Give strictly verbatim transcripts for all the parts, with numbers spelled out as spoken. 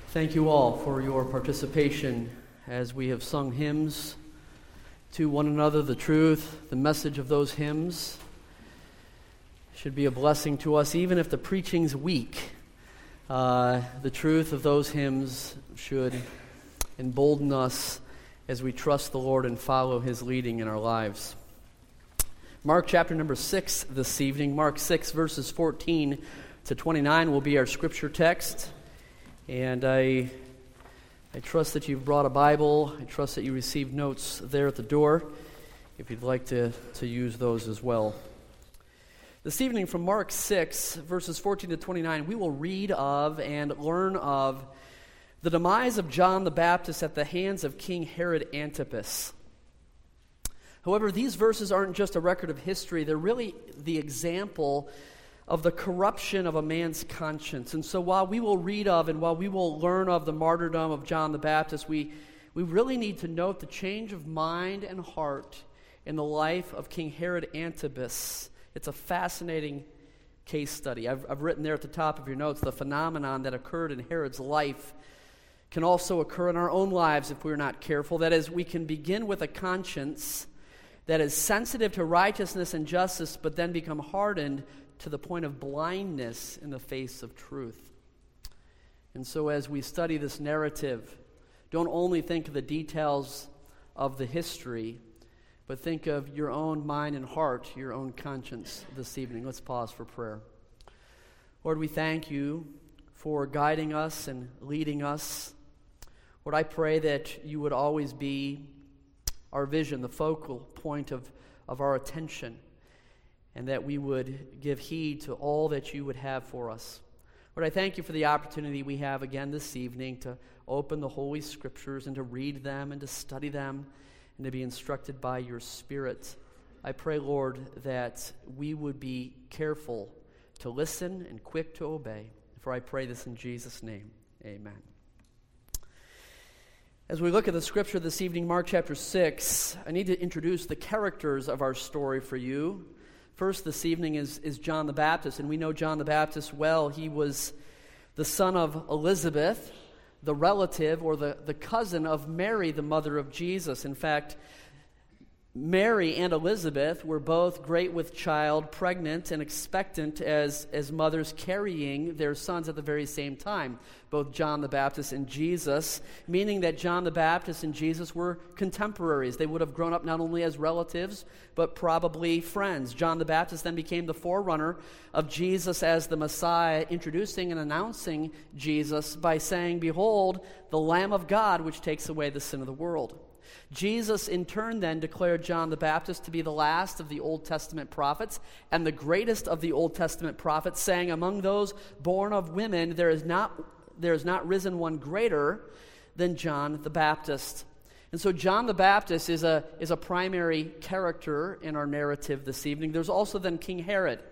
Thank you all for your participation as we have sung hymns to one another. The truth, the message of those hymns should be a blessing to us, even if the preaching's weak. Uh, the truth of those hymns should embolden us as we trust the Lord and follow His leading in our lives. Mark chapter number six this evening. Mark six verses fourteen to twenty-nine will be our scripture text. And I I trust that you've brought a Bible. I trust that you received notes there at the door, if you'd like to, to use those as well. This evening from Mark six, verses fourteen to twenty-nine, we will read of and learn of the demise of John the Baptist at the hands of King Herod Antipas. However, these verses aren't just a record of history. They're really the example of the corruption of a man's conscience. And so while we will read of and while we will learn of the martyrdom of John the Baptist, we, we really need to note the change of mind and heart in the life of King Herod Antipas. It's a fascinating case study. I've, I've written there at the top of your notes, the phenomenon that occurred in Herod's life can also occur in our own lives if we're not careful. That is, we can begin with a conscience that is sensitive to righteousness and justice, but then become hardened to the point of blindness in the face of truth. And so as we study this narrative, don't only think of the details of the history, but think of your own mind and heart, your own conscience this evening. Let's pause for prayer. Lord, we thank you for guiding us and leading us. Lord, I pray that you would always be our vision, the focal point of, of our attention, and that we would give heed to all that you would have for us. Lord, I thank you for the opportunity we have again this evening to open the Holy Scriptures and to read them and to study them and to be instructed by your Spirit. I pray, Lord, that we would be careful to listen and quick to obey. For I pray this in Jesus' name. Amen. As we look at the Scripture this evening, Mark chapter six, I need to introduce the characters of our story for you. First this evening is, is John the Baptist, and we know John the Baptist well. He was the son of Elizabeth, the relative or the, the cousin of Mary, the mother of Jesus. In fact, Mary and Elizabeth were both great with child, pregnant and expectant as, as mothers carrying their sons at the very same time, both John the Baptist and Jesus, meaning that John the Baptist and Jesus were contemporaries. They would have grown up not only as relatives, but probably friends. John the Baptist then became the forerunner of Jesus as the Messiah, introducing and announcing Jesus by saying, "Behold, the Lamb of God, which takes away the sin of the world." Jesus in turn then declared John the Baptist to be the last of the Old Testament prophets and the greatest of the Old Testament prophets, saying, "Among those born of women there is not there is not risen one greater than John the Baptist." And so John the Baptist is a is a primary character in our narrative this evening. There's also then King Herod.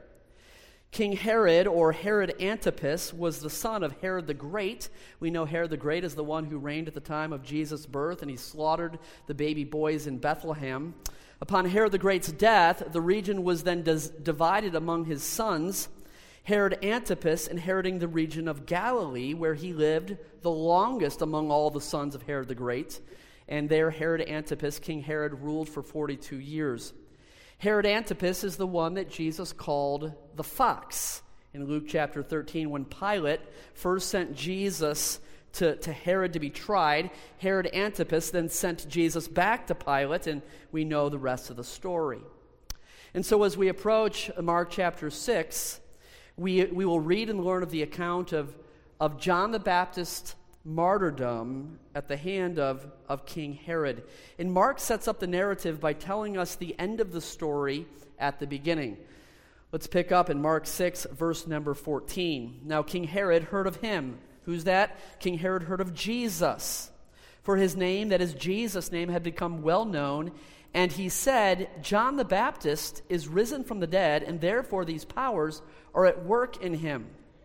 King Herod, or Herod Antipas, was the son of Herod the Great. We know Herod the Great is the one who reigned at the time of Jesus' birth, and he slaughtered the baby boys in Bethlehem. Upon Herod the Great's death, the region was then dis- divided among his sons, Herod Antipas inheriting the region of Galilee, where he lived the longest among all the sons of Herod the Great. And there Herod Antipas, King Herod, ruled for forty-two years. Herod Antipas is the one that Jesus called the fox. In Luke chapter thirteen, when Pilate first sent Jesus to, to Herod to be tried, Herod Antipas then sent Jesus back to Pilate, and we know the rest of the story. And so as we approach Mark chapter six, we, we will read and learn of the account of, of John the Baptist's martyrdom at the hand of, of King Herod. And Mark sets up the narrative by telling us the end of the story at the beginning. Let's pick up in Mark six, verse number fourteen. "Now King Herod heard of him." Who's that? King Herod heard of Jesus. "For his name," that is Jesus' name, "had become well known. And he said, John the Baptist is risen from the dead, and therefore these powers are at work in him."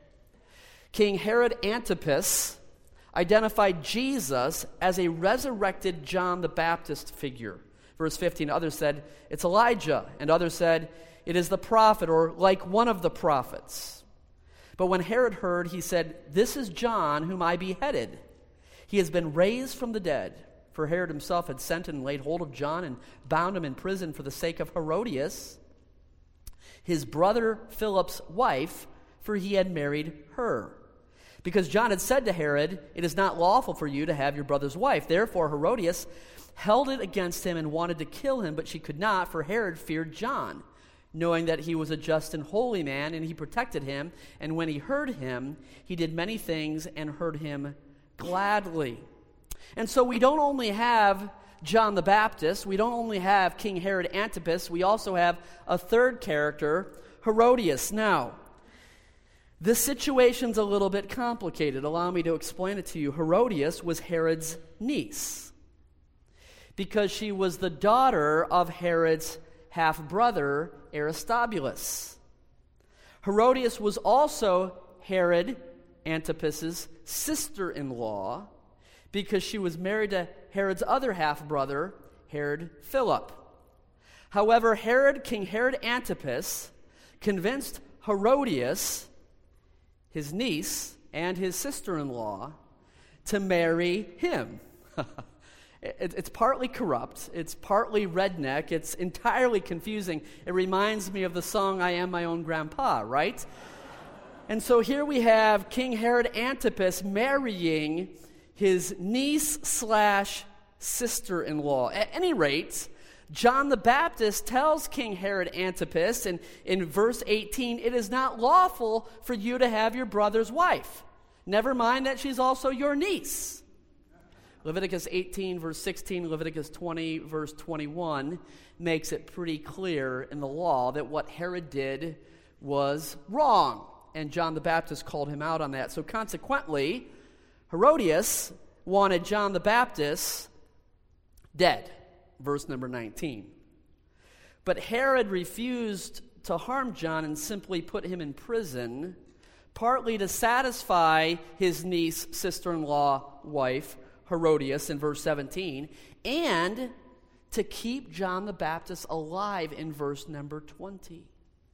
King Herod Antipas identified Jesus as a resurrected John the Baptist figure. Verse fifteen, others said, "It's Elijah," and others said, "It is the prophet," or like one of the prophets. But when Herod heard, he said, "This is John, whom I beheaded. He has been raised from the dead." For Herod himself had sent and laid hold of John and bound him in prison for the sake of Herodias, his brother Philip's wife, for he had married her. Because John had said to Herod, "It is not lawful for you to have your brother's wife." Therefore Herodias held it against him and wanted to kill him, but she could not, for Herod feared John, knowing that he was a just and holy man, and he protected him. And when he heard him, he did many things and heard him gladly. And so we don't only have John the Baptist, we don't only have King Herod Antipas, we also have a third character, Herodias. Now, this situation's a little bit complicated. Allow me to explain it to you. Herodias was Herod's niece because she was the daughter of Herod's half-brother, Aristobulus. Herodias was also Herod Antipas's sister-in-law because she was married to Herod's other half-brother, Herod Philip. However, Herod, King Herod Antipas, convinced Herodias, his niece, and his sister-in-law to marry him. It's partly corrupt, it's partly redneck, it's entirely confusing. It reminds me of the song, "I Am My Own Grandpa," right? And so here we have King Herod Antipas marrying his niece slash sister-in-law. At any rate, John the Baptist tells King Herod Antipas in, in verse eighteen, "It is not lawful for you to have your brother's wife. Never mind that she's also your niece." Leviticus eighteen, verse sixteen, Leviticus twenty, verse twenty-one makes it pretty clear in the law that what Herod did was wrong. And John the Baptist called him out on that. So consequently, Herodias wanted John the Baptist dead. Verse number nineteen. But Herod refused to harm John and simply put him in prison, partly to satisfy his niece, sister-in-law, wife, Herodias, in verse seventeen, and to keep John the Baptist alive in verse number twenty.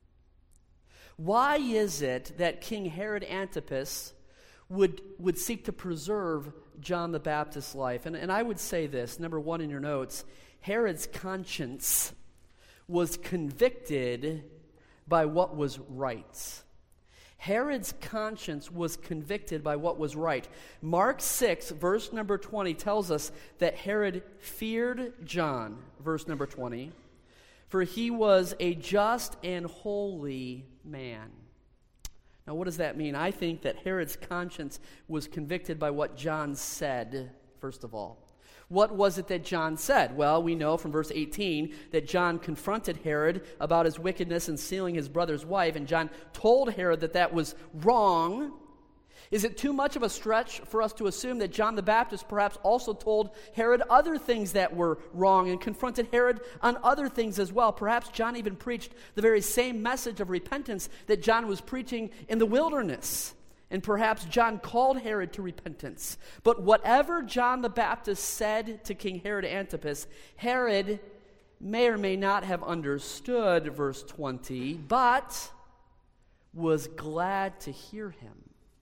Why is it that King Herod Antipas would, would seek to preserve John the Baptist's life? And, and I would say this, number one in your notes, Herod's conscience was convicted by what was right. Herod's conscience was convicted by what was right. Mark six, verse number twenty, tells us that Herod feared John, verse number twenty, for he was a just and holy man. Now, what does that mean? I think that Herod's conscience was convicted by what John said, first of all. What was it that John said? Well, we know from verse eighteen that John confronted Herod about his wickedness in stealing his brother's wife, and John told Herod that that was wrong. Is it too much of a stretch for us to assume that John the Baptist perhaps also told Herod other things that were wrong and confronted Herod on other things as well? Perhaps John even preached the very same message of repentance that John was preaching in the wilderness. And perhaps John called Herod to repentance. But whatever John the Baptist said to King Herod Antipas, Herod may or may not have understood, verse twenty, but was glad to hear him.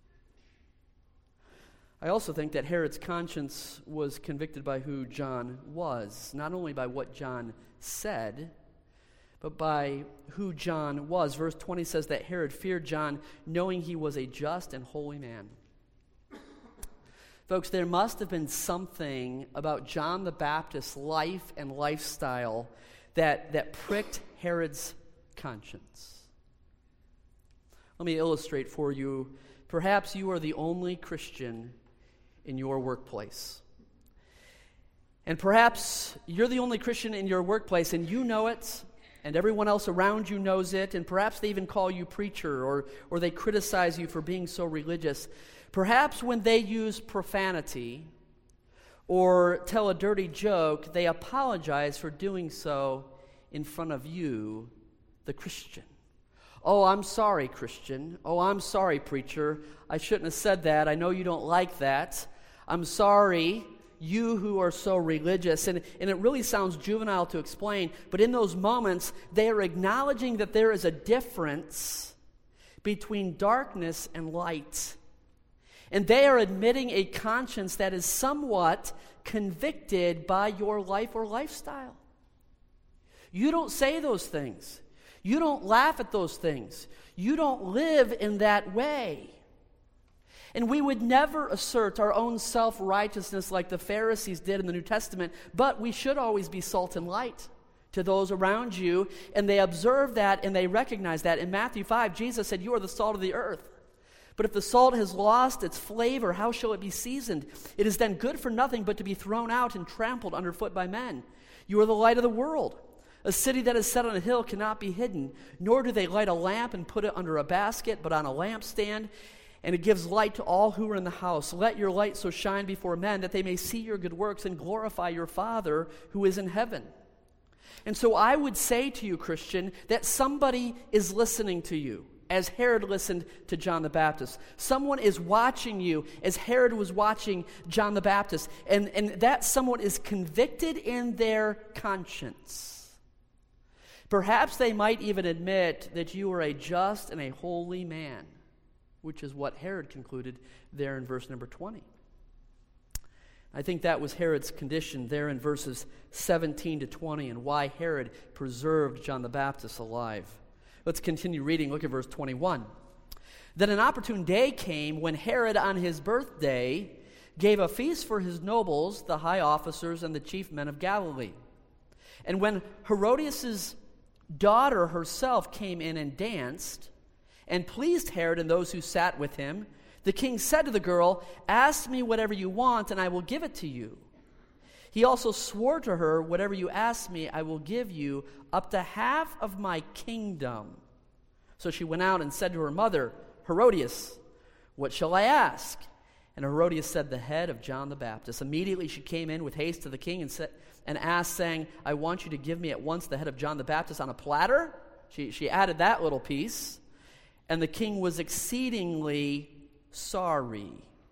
I also think that Herod's conscience was convicted by who John was, not only by what John said, but by who John was. Verse twenty says that Herod feared John, knowing he was a just and holy man. Folks, there must have been something about John the Baptist's life and lifestyle that, that pricked Herod's conscience. Let me illustrate for you. Perhaps you are the only Christian in your workplace. And perhaps you're the only Christian in your workplace, and you know it, and everyone else around you knows it, and perhaps they even call you preacher, or, or they criticize you for being so religious. Perhaps when they use profanity or tell a dirty joke, they apologize for doing so in front of you, the Christian. Oh, I'm sorry, Christian. Oh, I'm sorry, preacher. I shouldn't have said that. I know you don't like that. I'm sorry, you who are so religious. And, and it really sounds juvenile to explain, but in those moments, they are acknowledging that there is a difference between darkness and light. And they are admitting a conscience that is somewhat convicted by your life or lifestyle. You don't say those things. You don't laugh at those things. You don't live in that way. And we would never assert our own self-righteousness like the Pharisees did in the New Testament, but we should always be salt and light to those around you, and they observe that and they recognize that. In Matthew five, Jesus said, "You are the salt of the earth. But if the salt has lost its flavor, how shall it be seasoned? It is then good for nothing but to be thrown out and trampled underfoot by men. You are the light of the world. A city that is set on a hill cannot be hidden, nor do they light a lamp and put it under a basket, but on a lampstand, and it gives light to all who are in the house. Let your light so shine before men that they may see your good works and glorify your Father who is in heaven." And so I would say to you, Christian, that somebody is listening to you, as Herod listened to John the Baptist. Someone is watching you as Herod was watching John the Baptist. And, and that someone is convicted in their conscience. Perhaps they might even admit that you are a just and a holy man, which is what Herod concluded there in verse number twenty. I think that was Herod's condition there in verses seventeen to twenty, and why Herod preserved John the Baptist alive. Let's continue reading. Look at verse twenty-one. Then an opportune day came when Herod on his birthday gave a feast for his nobles, the high officers, and the chief men of Galilee. And when Herodias' daughter herself came in and danced, and pleased Herod and those who sat with him, the king said to the girl, "Ask me whatever you want, and I will give it to you." He also swore to her, "Whatever you ask me, I will give you, up to half of my kingdom." So she went out and said to her mother, "Herodias, what shall I ask?" And Herodias said, "The head of John the Baptist." Immediately she came in with haste to the king and said, and asked, saying, "I want you to give me at once the head of John the Baptist on a platter." She, she added that little piece. And the king was exceedingly sorry.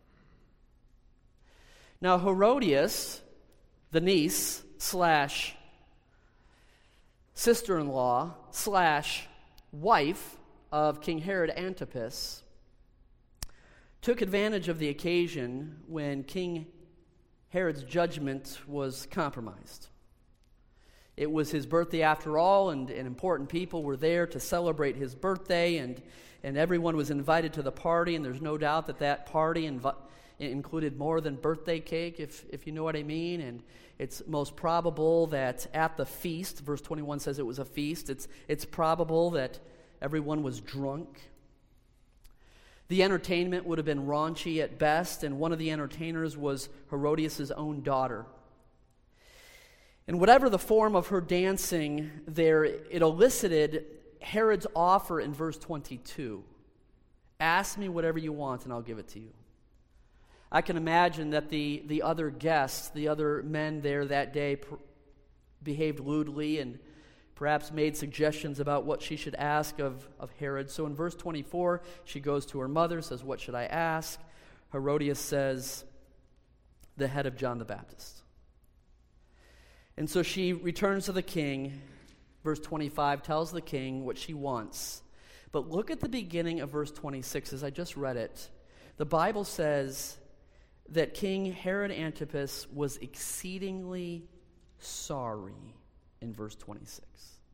Now Herodias, the niece slash sister-in-law slash wife of King Herod Antipas, took advantage of the occasion when King Herod's judgment was compromised. It was his birthday after all, and, and important people were there to celebrate his birthday, and, and everyone was invited to the party, and there's no doubt that that party invi- included more than birthday cake, if, if you know what I mean, and it's most probable that at the feast, verse twenty-one says it was a feast, it's, it's probable that everyone was drunk. The entertainment would have been raunchy at best, and one of the entertainers was Herodias' own daughter. And whatever the form of her dancing there, it elicited Herod's offer in verse twenty-two. "Ask me whatever you want, and I'll give it to you." I can imagine that the, the other guests, the other men there that day, pr- behaved lewdly and perhaps made suggestions about what she should ask of, of Herod. So in verse twenty-four, she goes to her mother, says, "What should I ask?" Herodias says, "The head of John the Baptist." And so she returns to the king. Verse twenty-five tells the king what she wants. But look at the beginning of verse twenty-six as I just read it. The Bible says that King Herod Antipas was exceedingly sorry in verse twenty-six.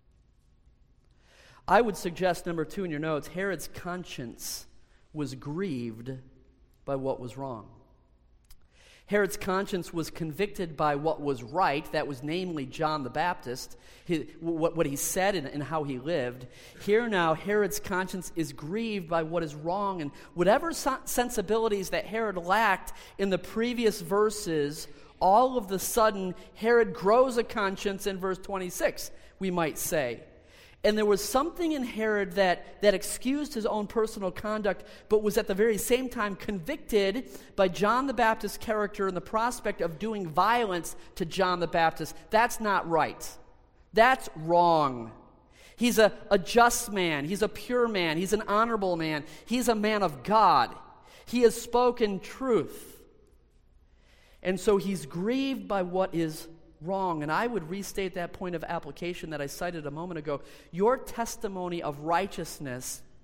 I would suggest, number two in your notes, Herod's conscience was grieved by what was wrong. Herod's conscience was convicted by what was right, that was namely John the Baptist, his, what, what he said and, and how he lived. Here now, Herod's conscience is grieved by what is wrong, and whatever sensibilities that Herod lacked in the previous verses, all of the sudden, Herod grows a conscience in verse twenty-six, we might say. And there was something in Herod that, that excused his own personal conduct, but was at the very same time convicted by John the Baptist's character and the prospect of doing violence to John the Baptist. That's not right. That's wrong. He's a, a just man. He's a pure man. He's an honorable man. He's a man of God. He has spoken truth. And so he's grieved by what is wrong. And I would restate that point of application that I cited a moment ago. Your testimony of righteousness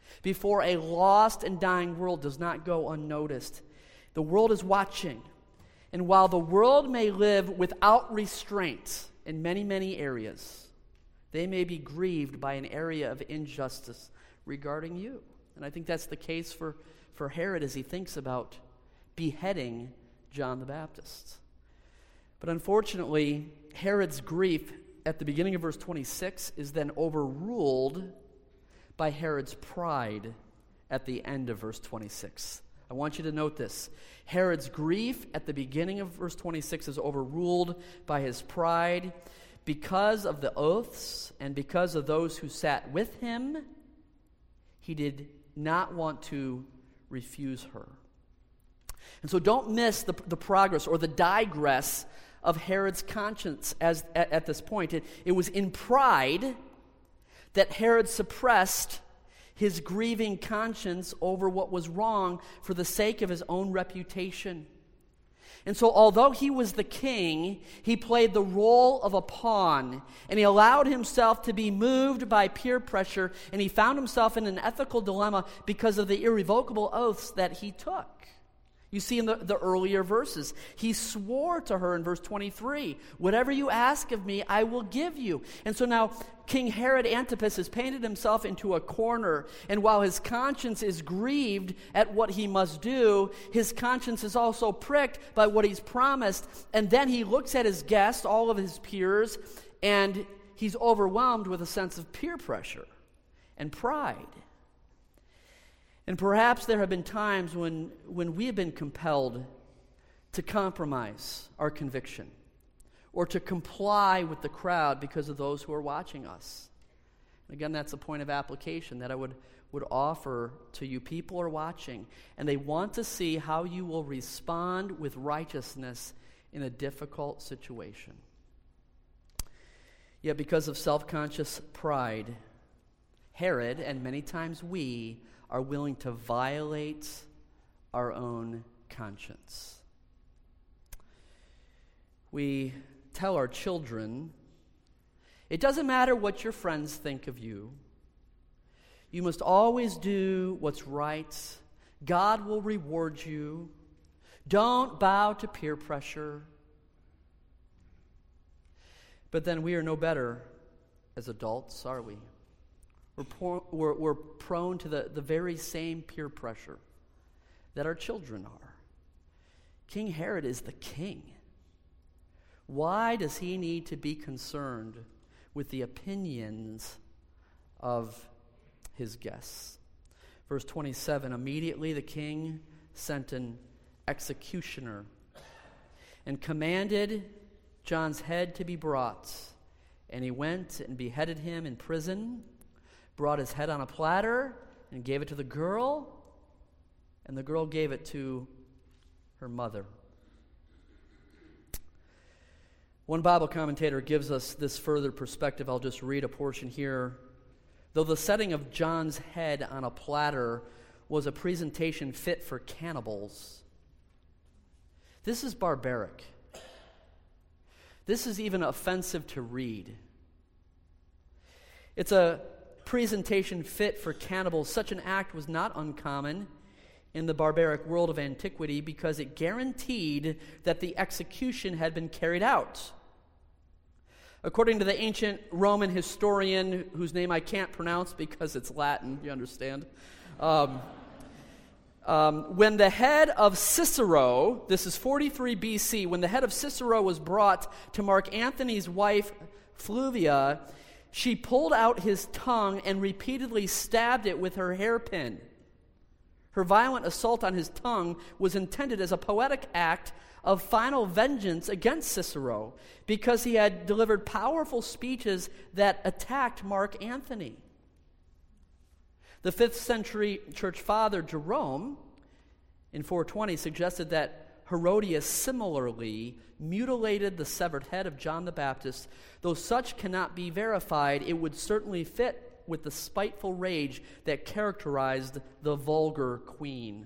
before a lost and dying world does not go unnoticed. The world is watching. And while the world may live without restraint in many, many areas, they may be grieved by an area of injustice regarding you. And I think that's the case for, for Herod as he thinks about beheading John the Baptist. But unfortunately, Herod's grief at the beginning of verse twenty-six is then overruled by Herod's pride at the end of verse twenty-six. I want you to note this. Herod's grief at the beginning of verse twenty-six is overruled by his pride. Because of the oaths and because of those who sat with him, he did not want to refuse her. And so don't miss the, the progress or the digress of Herod's conscience as at, at this point. It, it was in pride that Herod suppressed his grieving conscience over what was wrong for the sake of his own reputation. And so although he was the king, he played the role of a pawn, and he allowed himself to be moved by peer pressure, and he found himself in an ethical dilemma because of the irrevocable oaths that he took. You see in the, the earlier verses, he swore to her in verse twenty-three, "Whatever you ask of me, I will give you." And so now King Herod Antipas has painted himself into a corner, and while his conscience is grieved at what he must do, his conscience is also pricked by what he's promised. And then he looks at his guests, all of his peers, and he's overwhelmed with a sense of peer pressure and pride. And perhaps there have been times when, when we have been compelled to compromise our conviction or to comply with the crowd because of those who are watching us. Again, that's a point of application that I would, would offer to you. People are watching, and they want to see how you will respond with righteousness in a difficult situation. Yet because of self-conscious pride, Herod, and many times we, are willing to violate our own conscience. We tell our children, it doesn't matter what your friends think of you. You must always do what's right. God will reward you. Don't bow to peer pressure. But then we are no better as adults, are we? We're, por- we're, we're prone to the, the very same peer pressure that our children are. King Herod is the king. Why does he need to be concerned with the opinions of his guests? Verse twenty-seven, immediately the king sent an executioner and commanded John's head to be brought. And he went and beheaded him in prison, brought his head on a platter, and gave it to the girl, and the girl gave it to her mother. One Bible commentator gives us this further perspective. I'll just read a portion here. Though the setting of John's head on a platter was a presentation fit for cannibals, this is barbaric. This is even offensive to read. It's a presentation fit for cannibals. Such an act was not uncommon in the barbaric world of antiquity because it guaranteed that the execution had been carried out. According to the ancient Roman historian, whose name I can't pronounce because it's Latin, you understand, um, um, when the head of Cicero, this is forty-three B C, when the head of Cicero was brought to Mark Antony's wife, Flavia, she pulled out his tongue and repeatedly stabbed it with her hairpin. Her violent assault on his tongue was intended as a poetic act of final vengeance against Cicero because he had delivered powerful speeches that attacked Mark Antony. The fifth century church father Jerome, in four twenty, suggested that Herodias similarly mutilated the severed head of John the Baptist. Though such cannot be verified, it would certainly fit with the spiteful rage that characterized the vulgar queen.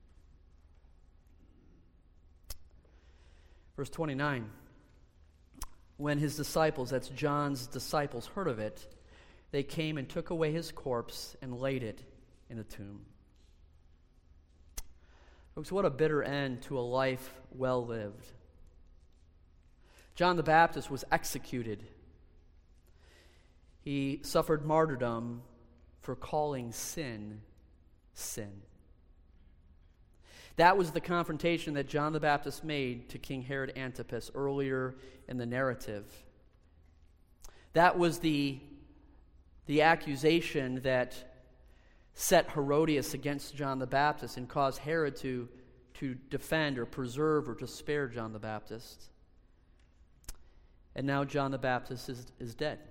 Verse twenty-nine, when his disciples, that's John's disciples, heard of it, they came and took away his corpse and laid it in a tomb. Folks, what a bitter end to a life well lived. John the Baptist was executed. He suffered martyrdom for calling sin, sin. That was the confrontation that John the Baptist made to King Herod Antipas earlier in the narrative. That was the, the accusation that set Herodias against John the Baptist and caused Herod to, to defend or preserve or to spare John the Baptist. And now John the Baptist is, is dead.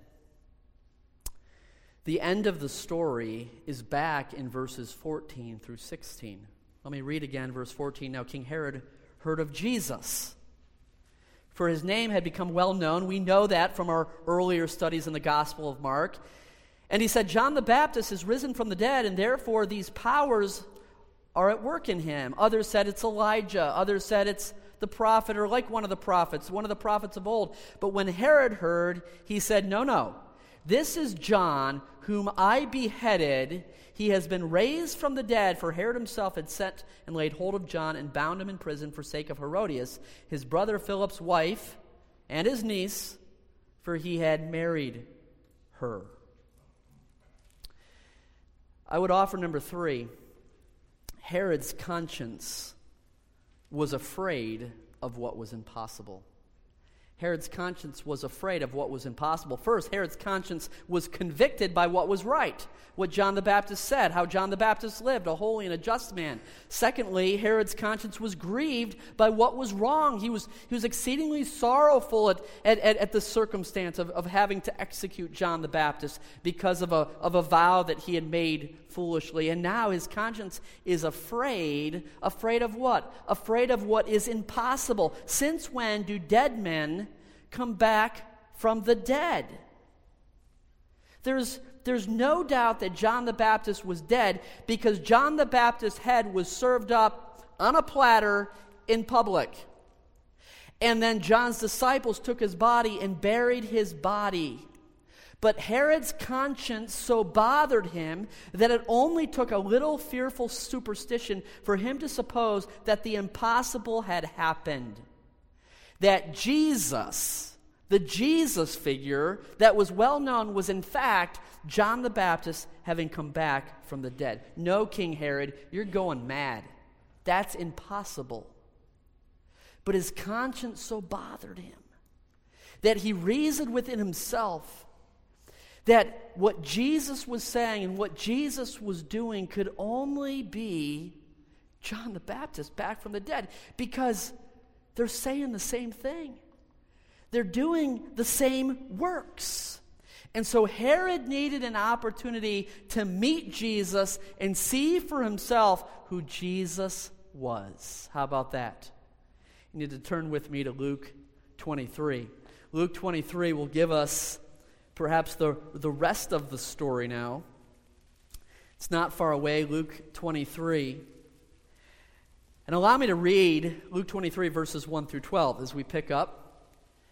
The end of the story is back in verses fourteen through sixteen. Let me read again verse fourteen. Now King Herod heard of Jesus, for his name had become well known. We know that from our earlier studies in the Gospel of Mark. And he said, John the Baptist is risen from the dead, and therefore these powers are at work in him. Others said it's Elijah. Others said it's the prophet, or like one of the prophets, one of the prophets of old. But when Herod heard, he said, no, no. This is John, whom I beheaded. He has been raised from the dead, for Herod himself had sent and laid hold of John and bound him in prison for sake of Herodias, his brother Philip's wife, and his niece, for he had married her. I would offer number three. Herod's conscience was afraid of what was impossible. Herod's conscience was afraid of what was impossible. First, Herod's conscience was convicted by what was right, what John the Baptist said, how John the Baptist lived, a holy and a just man. Secondly, Herod's conscience was grieved by what was wrong. He was, he was exceedingly sorrowful at, at, at, at the circumstance of, of having to execute John the Baptist because of a, of a vow that he had made foolishly. And now his conscience is afraid. Afraid of what? Afraid of what is impossible. Since when do dead men come back from the dead? There's, there's no doubt that John the Baptist was dead because John the Baptist's head was served up on a platter in public. And then John's disciples took his body and buried his body. But Herod's conscience so bothered him that it only took a little fearful superstition for him to suppose that the impossible had happened. That Jesus, the Jesus figure that was well known, was in fact John the Baptist having come back from the dead. No, King Herod, you're going mad. That's impossible. But his conscience so bothered him that he reasoned within himself that what Jesus was saying and what Jesus was doing could only be John the Baptist back from the dead, because they're saying the same thing. They're doing the same works. And so Herod needed an opportunity to meet Jesus and see for himself who Jesus was. How about that? You need to turn with me to Luke twenty-three. Luke twenty-three will give us perhaps the, the rest of the story now. It's not far away, Luke twenty-three. And allow me to read Luke twenty-three, verses one through twelve as we pick up.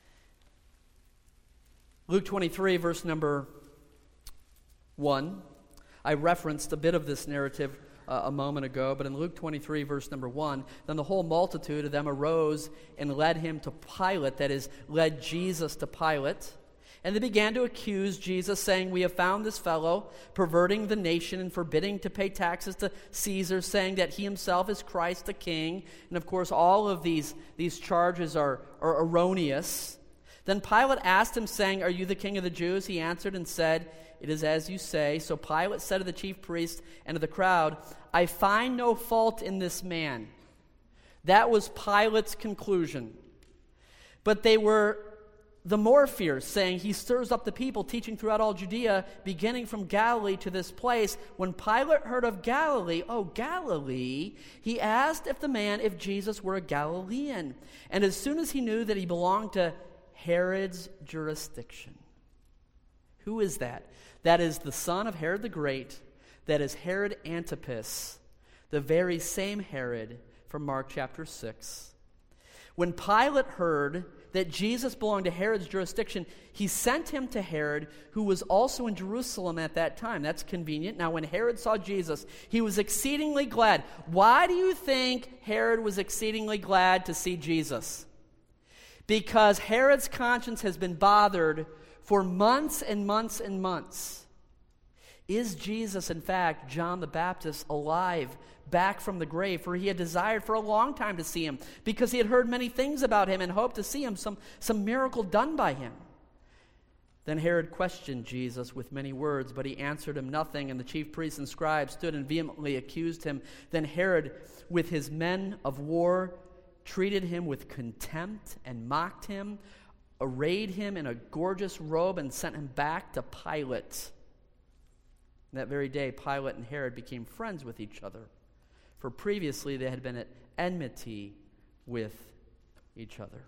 Luke twenty-three, verse number one. I referenced a bit of this narrative uh, a moment ago, but in Luke twenty-three, verse number one, then the whole multitude of them arose and led him to Pilate, that is, led Jesus to Pilate. And they began to accuse Jesus, saying, we have found this fellow perverting the nation and forbidding to pay taxes to Caesar, saying that he himself is Christ the King. And of course, all of these, these charges are, are erroneous. Then Pilate asked him, saying, are you the king of the Jews? He answered and said, it is as you say. So Pilate said to the chief priests and to the crowd, I find no fault in this man. That was Pilate's conclusion. But they were the more fierce, saying, he stirs up the people, teaching throughout all Judea, beginning from Galilee to this place. When Pilate heard of Galilee, oh, Galilee, he asked if the man, if Jesus were a Galilean. And as soon as he knew that he belonged to Herod's jurisdiction. Who is that? That is the son of Herod the Great. That is Herod Antipas, the very same Herod from Mark chapter six. When Pilate heard that Jesus belonged to Herod's jurisdiction, he sent him to Herod, who was also in Jerusalem at that time. That's convenient. Now, when Herod saw Jesus, he was exceedingly glad. Why do you think Herod was exceedingly glad to see Jesus? Because Herod's conscience has been bothered for months and months and months. Is Jesus, in fact, John the Baptist, alive, back from the grave? For he had desired for a long time to see him, because he had heard many things about him and hoped to see him, some, some miracle done by him. Then Herod questioned Jesus with many words, but he answered him nothing, and the chief priests and scribes stood and vehemently accused him. Then Herod, with his men of war, treated him with contempt and mocked him, arrayed him in a gorgeous robe, and sent him back to Pilate. That very day, Pilate and Herod became friends with each other, for previously they had been at enmity with each other.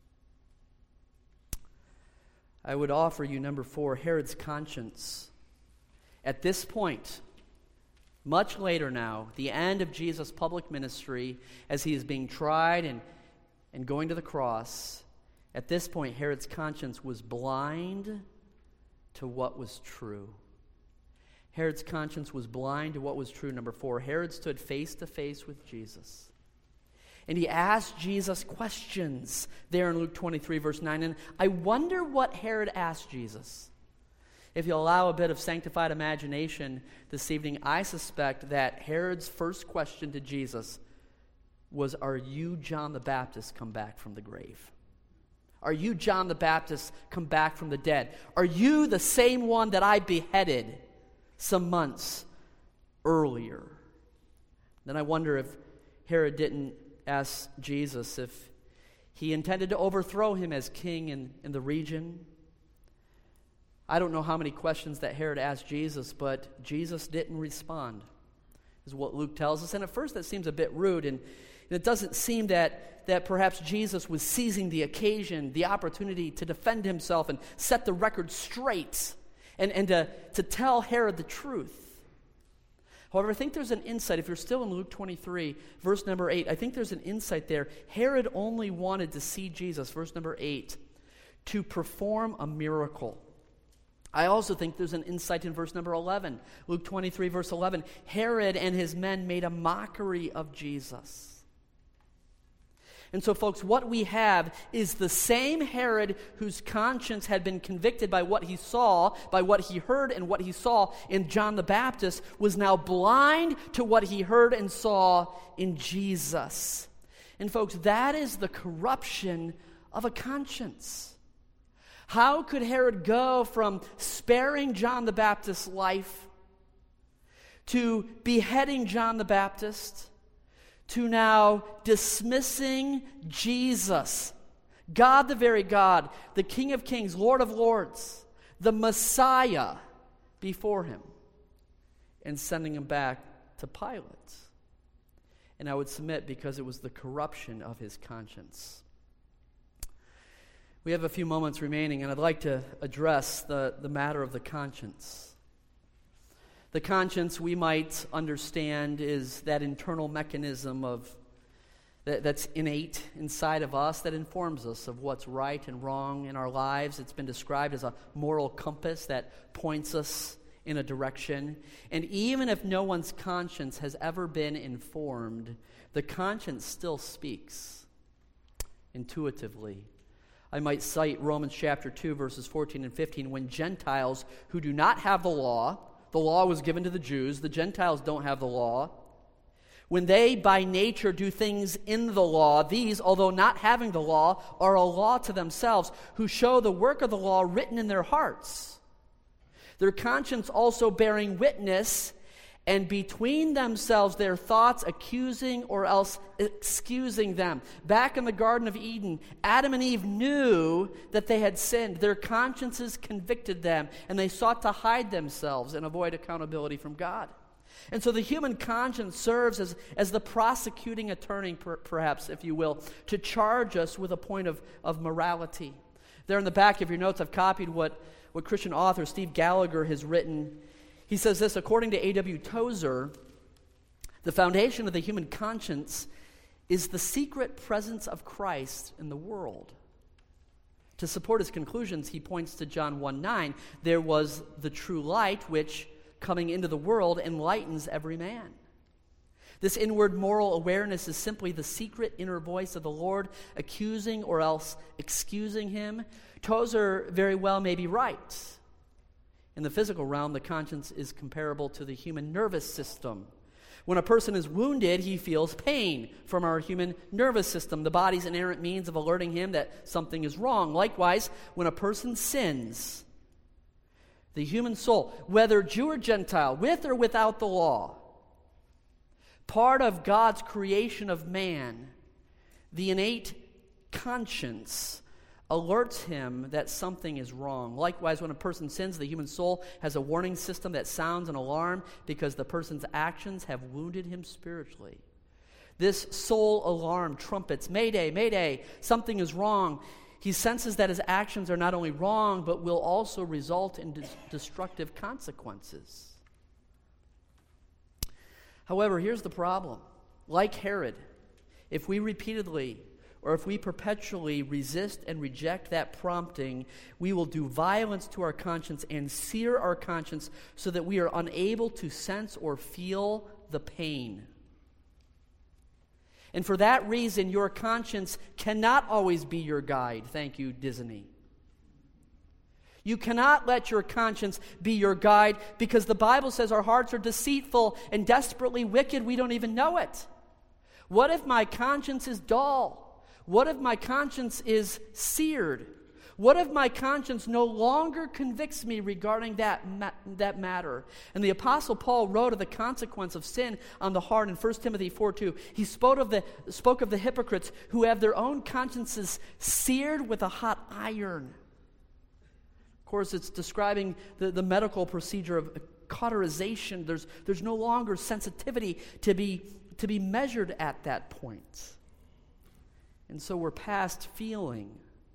I would offer you, number four, Herod's conscience. At this point, much later now, the end of Jesus' public ministry, as he is being tried and, and going to the cross, at this point, Herod's conscience was blind to what was true. Herod's conscience was blind to what was true. Number four, Herod stood face to face with Jesus. And he asked Jesus questions there in Luke twenty-three, verse nine. And I wonder what Herod asked Jesus. If you'll allow a bit of sanctified imagination this evening, I suspect that Herod's first question to Jesus was, are you John the Baptist come back from the grave? Are you John the Baptist come back from the dead? Are you the same one that I beheaded some months earlier? Then I wonder if Herod didn't ask Jesus if he intended to overthrow him as king in, in the region. I don't know how many questions that Herod asked Jesus, but Jesus didn't respond, is what Luke tells us. And at first that seems a bit rude, and it doesn't seem that, that perhaps Jesus was seizing the occasion, the opportunity to defend himself and set the record straight, and, and to, to tell Herod the truth. However, I think there's an insight. If you're still in Luke twenty-three, verse number eight, I think there's an insight there. Herod only wanted to see Jesus, verse number eight, to perform a miracle. I also think there's an insight in verse number eleven. Luke twenty-three, verse eleven. Herod and his men made a mockery of Jesus. And so, folks, what we have is the same Herod whose conscience had been convicted by what he saw, by what he heard and what he saw in John the Baptist, was now blind to what he heard and saw in Jesus. And, folks, that is the corruption of a conscience. How could Herod go from sparing John the Baptist's life to beheading John the Baptist to now dismissing Jesus, God the very God, the King of Kings, Lord of Lords, the Messiah, before him, and sending him back to Pilate? And I would submit because it was the corruption of his conscience. We have a few moments remaining, and I'd like to address the, the matter of the conscience. The conscience, we might understand, is that internal mechanism of that, that's innate inside of us that informs us of what's right and wrong in our lives. It's been described as a moral compass that points us in a direction. And even if no one's conscience has ever been informed, the conscience still speaks intuitively. I might cite Romans chapter two, verses fourteen and fifteen, when Gentiles who do not have the law, the law was given to the Jews, the Gentiles don't have the law, when they by nature do things in the law, these, although not having the law, are a law to themselves, who show the work of the law written in their hearts, their conscience also bearing witness, and between themselves their thoughts accusing or else excusing them. Back in the Garden of Eden, Adam and Eve knew that they had sinned. Their consciences convicted them, and they sought to hide themselves and avoid accountability from God. And so the human conscience serves as, as the prosecuting attorney, per, perhaps, if you will, to charge us with a point of, of morality. There in the back of your notes, I've copied what, what Christian author Steve Gallagher has written. He says this, according to A W Tozer, the foundation of the human conscience is the secret presence of Christ in the world. To support his conclusions, he points to John one nine. There was the true light, which, coming into the world, enlightens every man. This inward moral awareness is simply the secret inner voice of the Lord, accusing or else excusing him. Tozer very well may be right. In the physical realm, the conscience is comparable to the human nervous system. When a person is wounded, he feels pain from our human nervous system, the body's inherent means of alerting him that something is wrong. Likewise, when a person sins, the human soul, whether Jew or Gentile, with or without the law, part of God's creation of man, the innate conscience alerts him that something is wrong. Likewise, when a person sins, the human soul has a warning system that sounds an alarm because the person's actions have wounded him spiritually. This soul alarm trumpets, Mayday, Mayday, something is wrong. He senses that his actions are not only wrong, but will also result in de- destructive consequences. However, here's the problem. Like Herod, if we repeatedly or if we perpetually resist and reject that prompting, we will do violence to our conscience and sear our conscience so that we are unable to sense or feel the pain. And for that reason, your conscience cannot always be your guide. Thank you, Disney. You cannot let your conscience be your guide because the Bible says our hearts are deceitful and desperately wicked. We don't even know it. What if my conscience is dull? What if my conscience is seared? What if my conscience no longer convicts me regarding that, ma- that matter? And the Apostle Paul wrote of the consequence of sin on the heart in First Timothy four two. He spoke of, the, spoke of the hypocrites who have their own consciences seared with a hot iron. Of course, it's describing the, the medical procedure of cauterization. There's, there's no longer sensitivity to be, to be measured at that point. And so we're past feeling.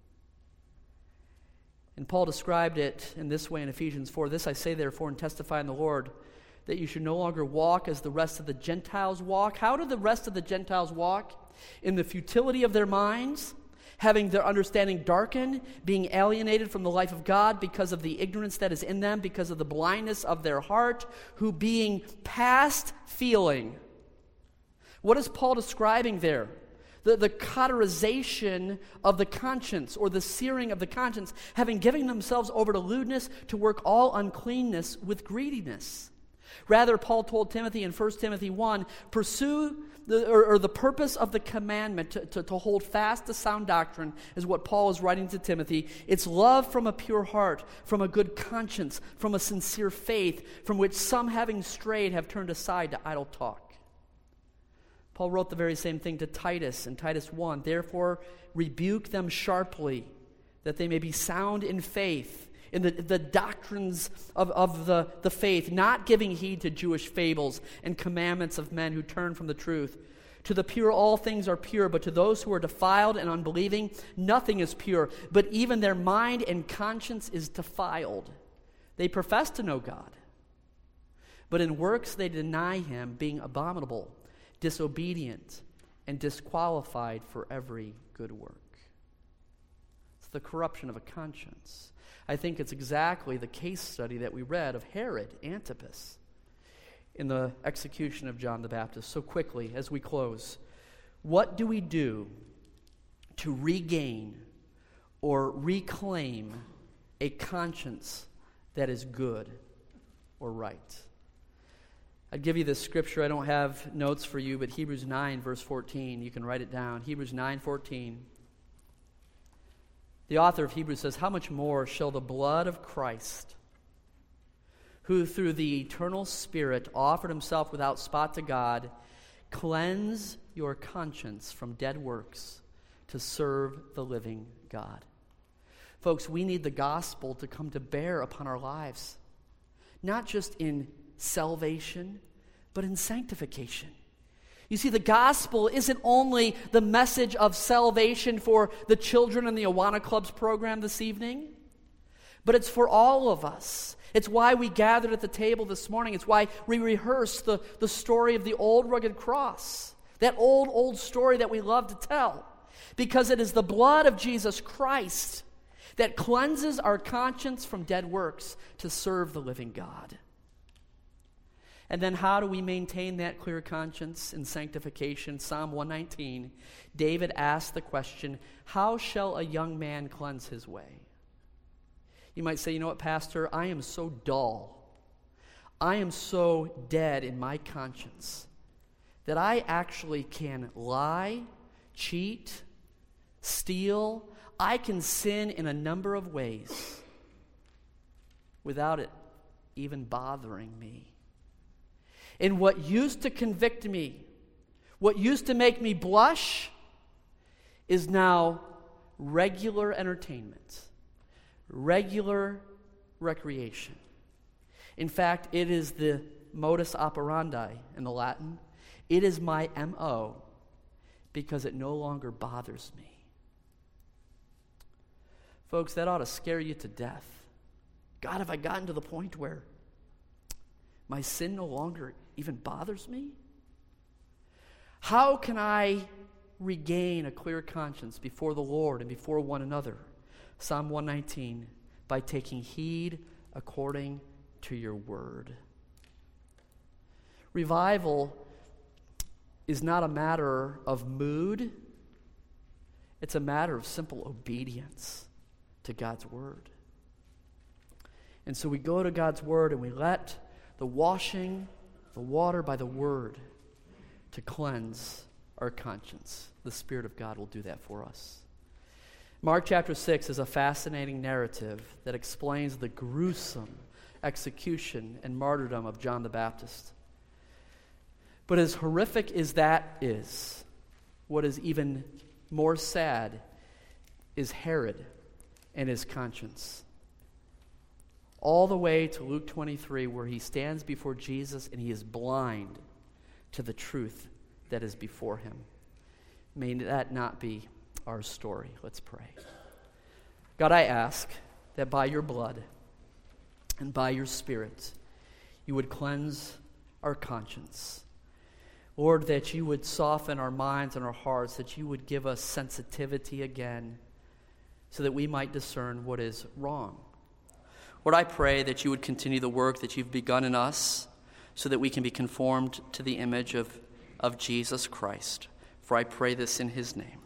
And Paul described it in this way in Ephesians four. This I say therefore and testify in the Lord, that you should no longer walk as the rest of the Gentiles walk. How do the rest of the Gentiles walk? In the futility of their minds, having their understanding darkened, being alienated from the life of God because of the ignorance that is in them, because of the blindness of their heart, who being past feeling. What is Paul describing there? The, the cauterization of the conscience, or the searing of the conscience, having given themselves over to lewdness, to work all uncleanness with greediness. Rather, Paul told Timothy in First Timothy one, pursue the, or, or the purpose of the commandment to, to, to hold fast to sound doctrine is what Paul is writing to Timothy. It's love from a pure heart, from a good conscience, from a sincere faith, from which some having strayed have turned aside to idle talk. Paul wrote the very same thing to Titus in Titus one. Therefore, rebuke them sharply, that they may be sound in faith, in the, the doctrines of, of the, the faith, not giving heed to Jewish fables and commandments of men who turn from the truth. To the pure all things are pure, but to those who are defiled and unbelieving, nothing is pure. But even their mind and conscience is defiled. They profess to know God, but in works they deny him, being abominable, disobedient, and disqualified for every good work. It's the corruption of a conscience. I think it's exactly the case study that we read of Herod Antipas in the execution of John the Baptist. So quickly, as we close, what do we do to regain or reclaim a conscience that is good or right? I'd give you this scripture. I don't have notes for you, but Hebrews nine, verse fourteen. You can write it down. Hebrews nine, fourteen. The author of Hebrews says, how much more shall the blood of Christ, who through the eternal Spirit offered himself without spot to God, cleanse your conscience from dead works to serve the living God? Folks, we need the gospel to come to bear upon our lives, not just in salvation, but in sanctification. You see, the gospel isn't only the message of salvation for the children in the Awana Club's program this evening, but it's for all of us. It's why we gathered at the table this morning. It's why we rehearsed the, the story of the old rugged cross. That old, old story that we love to tell. Because it is the blood of Jesus Christ that cleanses our conscience from dead works to serve the living God. And then how do we maintain that clear conscience in sanctification? Psalm one nineteen, David asked the question, how shall a young man cleanse his way? You might say, you know what, Pastor, I am so dull. I am so dead in my conscience that I actually can lie, cheat, steal. I can sin in a number of ways without it even bothering me. And what used to convict me, what used to make me blush, is now regular entertainment, regular recreation. In fact, it is the modus operandi in the Latin. It is my M O because it no longer bothers me. Folks, that ought to scare you to death. God, have I gotten to the point where my sin no longer even bothers me? How can I regain a clear conscience before the Lord and before one another? Psalm one nineteen, by taking heed according to your word. Revival is not a matter of mood. It's a matter of simple obedience to God's word. And so we go to God's word and we let the washing, the water by the word, to cleanse our conscience. The Spirit of God will do that for us. Mark chapter six is a fascinating narrative that explains the gruesome execution and martyrdom of John the Baptist. But as horrific as that is, what is even more sad is Herod and his conscience. All the way to Luke twenty-three, where he stands before Jesus and he is blind to the truth that is before him. May that not be our story. Let's pray. God, I ask that by your blood and by your Spirit, you would cleanse our conscience. Lord, that you would soften our minds and our hearts, that you would give us sensitivity again, so that we might discern what is wrong. Lord, I pray that you would continue the work that you've begun in us, so that we can be conformed to the image of, of Jesus Christ. For I pray this in his name.